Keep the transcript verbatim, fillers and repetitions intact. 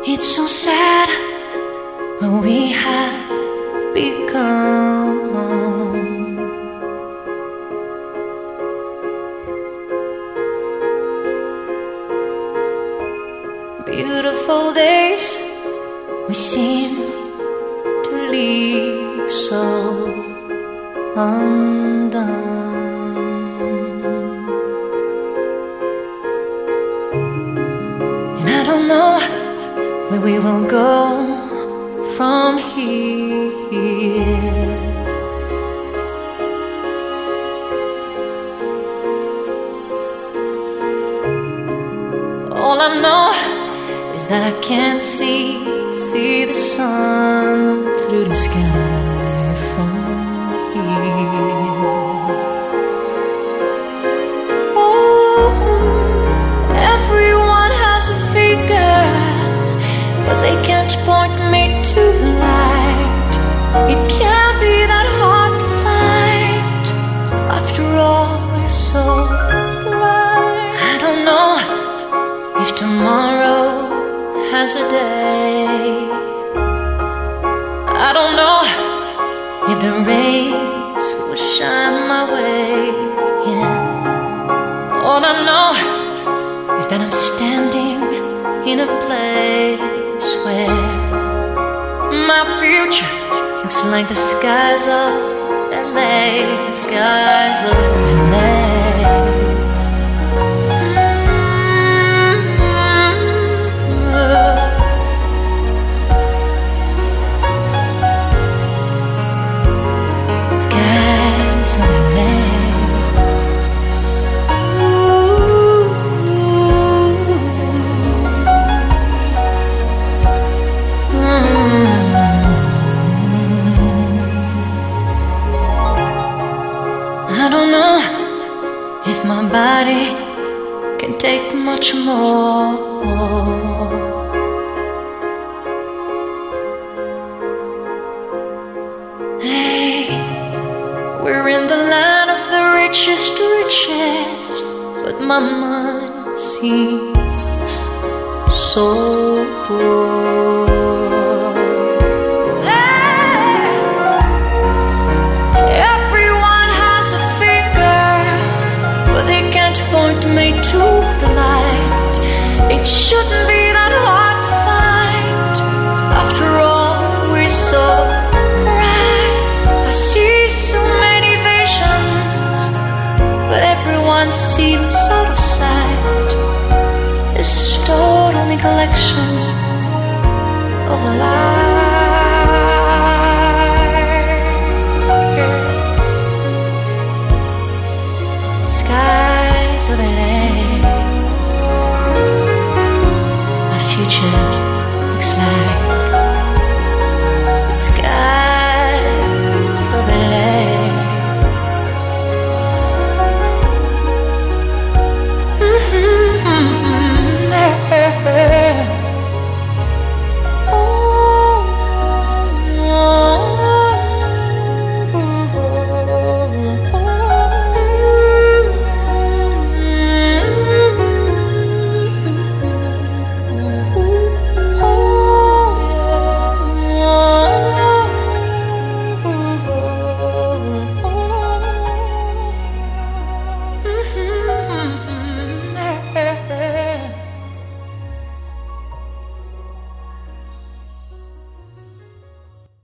It's so sad what we have become. Beautiful days we seem to leave so undone. And I don't know where we will go from here. All I know is that I can't see, see the sun through the sky from here. Oh, everyone has a finger, but they can't point me to the light. It can't be that hard to find. After all, we're so bright. I don't know if tomorrow has a day. I don't know if the rays will shine my way. Yeah. All I know is that I'm standing in a place where my future looks like the skies of L A, skies of L A. I don't know if my body can take much more. Hey, we're in the land of the richest, richest, but my mind seems so poor. Point me to the light. It shouldn't be that hard to find. After all, we're so bright. I see so many visions, but everyone seems out of sight. This is total neglection of life. Skies of L A, my future